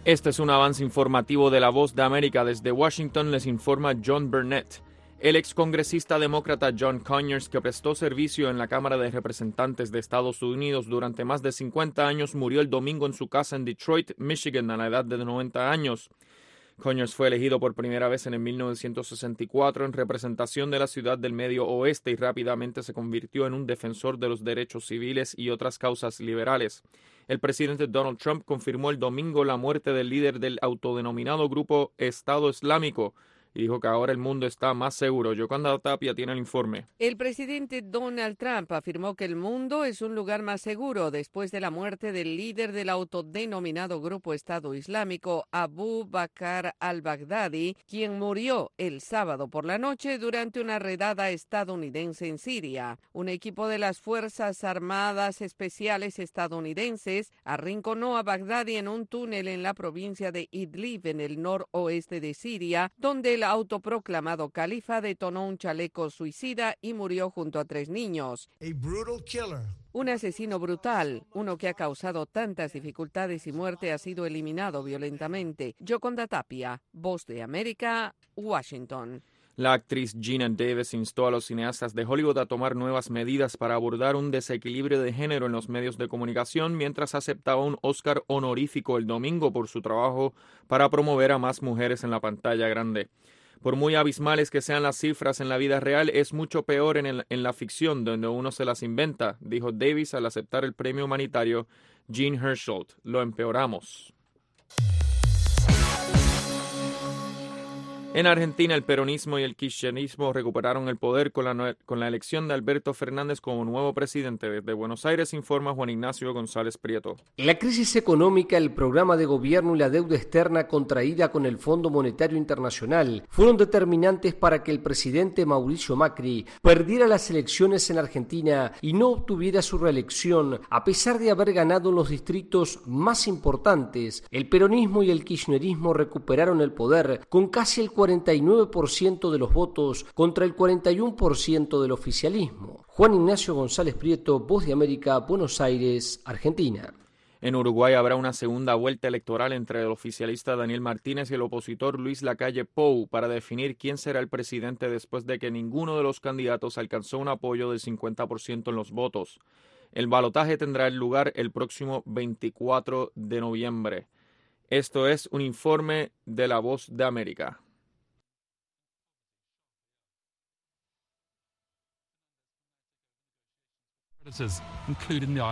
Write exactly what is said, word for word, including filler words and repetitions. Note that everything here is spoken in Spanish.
Este es un avance informativo de La Voz de América. Desde Washington les informa John Burnett. El excongresista demócrata John Conyers, que prestó servicio en la Cámara de Representantes de Estados Unidos durante más de cincuenta años, murió el domingo en su casa en Detroit, Michigan, a la edad de noventa años. Conyers fue elegido por primera vez en el mil novecientos sesenta y cuatro en representación de la ciudad del Medio Oeste y rápidamente se convirtió en un defensor de los derechos civiles y otras causas liberales. El presidente Donald Trump confirmó el domingo la muerte del líder del autodenominado grupo Estado Islámico y dijo que ahora el mundo está más seguro. Yocanda Tapia tiene el informe. El presidente Donald Trump afirmó que el mundo es un lugar más seguro después de la muerte del líder del autodenominado Grupo Estado Islámico, Abu Bakr al-Baghdadi, quien murió el sábado por la noche durante una redada estadounidense en Siria. Un equipo de las Fuerzas Armadas Especiales estadounidenses arrinconó a Baghdadi en un túnel en la provincia de Idlib, en el noroeste de Siria, donde el autoproclamado califa detonó un chaleco suicida y murió junto a tres niños. Un asesino brutal, uno que ha causado tantas dificultades y muerte, ha sido eliminado violentamente. Yoconda Tapia, Voz de América, Washington. La actriz Geena Davis instó a los cineastas de Hollywood a tomar nuevas medidas para abordar un desequilibrio de género en los medios de comunicación mientras aceptaba un Oscar honorífico el domingo por su trabajo para promover a más mujeres en la pantalla grande. Por muy abismales que sean las cifras en la vida real, es mucho peor en, el, en la ficción, donde uno se las inventa, dijo Davis al aceptar el premio humanitario Jean Hersholt. Lo empeoramos. En Argentina, el peronismo y el kirchnerismo recuperaron el poder con la, con la elección de Alberto Fernández como nuevo presidente. Desde Buenos Aires informa Juan Ignacio González Prieto. La crisis económica, el programa de gobierno y la deuda externa contraída con el Fondo Monetario Internacional fueron determinantes para que el presidente Mauricio Macri perdiera las elecciones en Argentina y no obtuviera su reelección, a pesar de haber ganado en los distritos más importantes. El peronismo y el kirchnerismo recuperaron el poder con casi el cuarenta y nueve por ciento de los votos contra el cuarenta y uno por ciento del oficialismo. Juan Ignacio González Prieto, Voz de América, Buenos Aires, Argentina. En Uruguay habrá una segunda vuelta electoral entre el oficialista Daniel Martínez y el opositor Luis Lacalle Pou para definir quién será el presidente después de que ninguno de los candidatos alcanzó un apoyo del cincuenta por ciento en los votos. El balotaje tendrá lugar el próximo veinticuatro de noviembre. Esto es un informe de La Voz de América. including the